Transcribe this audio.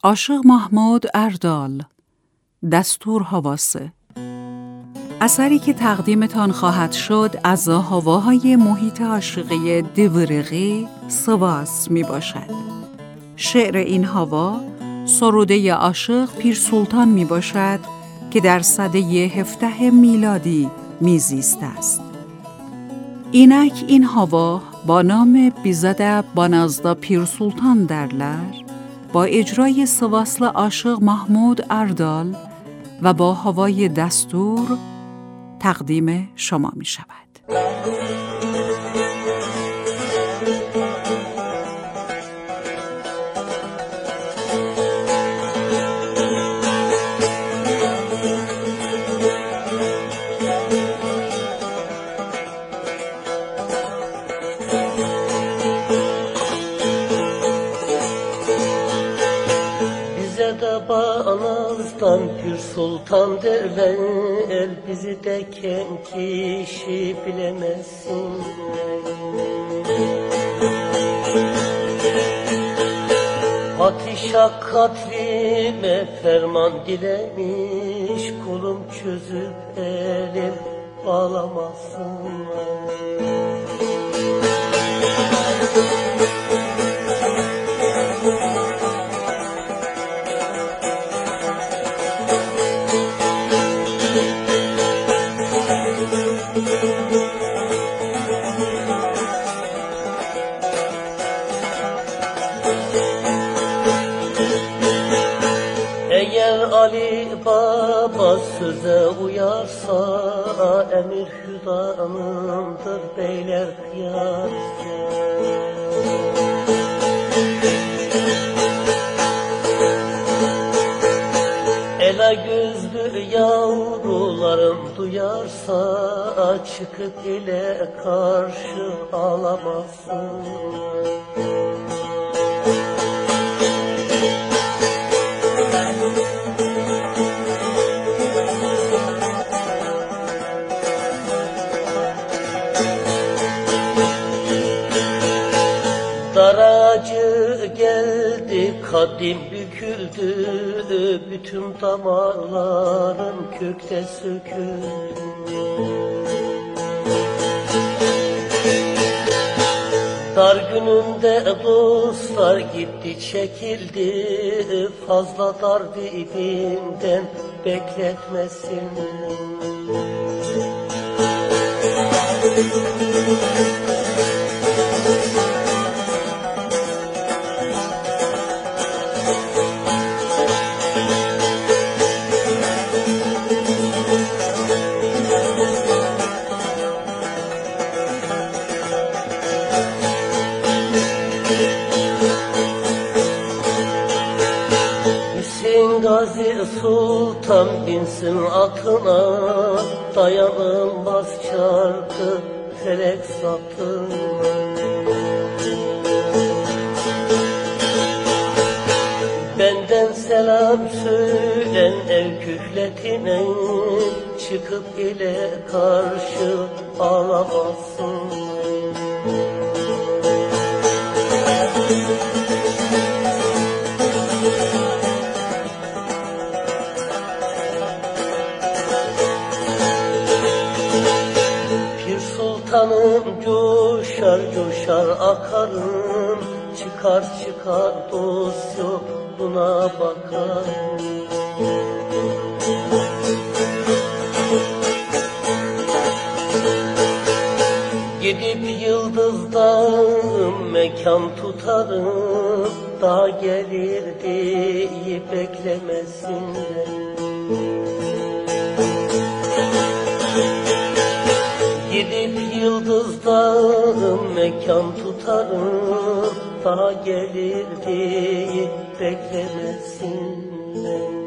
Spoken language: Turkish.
عاشق محمود اردال، دستور حواسه. اثری که تقدیمتان خواهد شد از هواهای محیط عاشقی دیورغی سواس می باشد. شعر این هوا سروده عاشق پیر سلطان می باشد که در سده 17 میلادی می زیسته است. اینک این هوا با نام بیزده بانازدا پیر سلطان درلر با اجرای سواسل عاشق محمود اردال و با هوای دستور تقدیم شما می شود. Banazdan Pir Sultan derler, bizi de kim kişi bilemezsin. Padişah katrime ferman dilemiş, kulum çözüp elim bağlamasın. Eğer Ali Baba söze uyarsa, emir hüdanındır beyler kıyarsa. Ela gözlü yavrularım duyarsa, çıkıp ile karşı ağlamasın. Daracı geldi, kaddim büküldü, bütün damarlarım kökte söküldü. Dar gününde dostlar gitti çekildi, fazla dar dibinden bekletmesin. Gazi Sultan binsin atına, dayanılmaz çarkı felek sapına. Benden selam söylen ev kühletine, çıkıp ile karşı ağlamasın. Sultanım coşar coşar akarım, çıkar çıkar dost yoluna bakarım. Gidip yıldızdan mekan tutarım, daha gelir diye beklemesinler. Gidip yıldızdan mekan tutarım, daha gelir diye beklemesinler.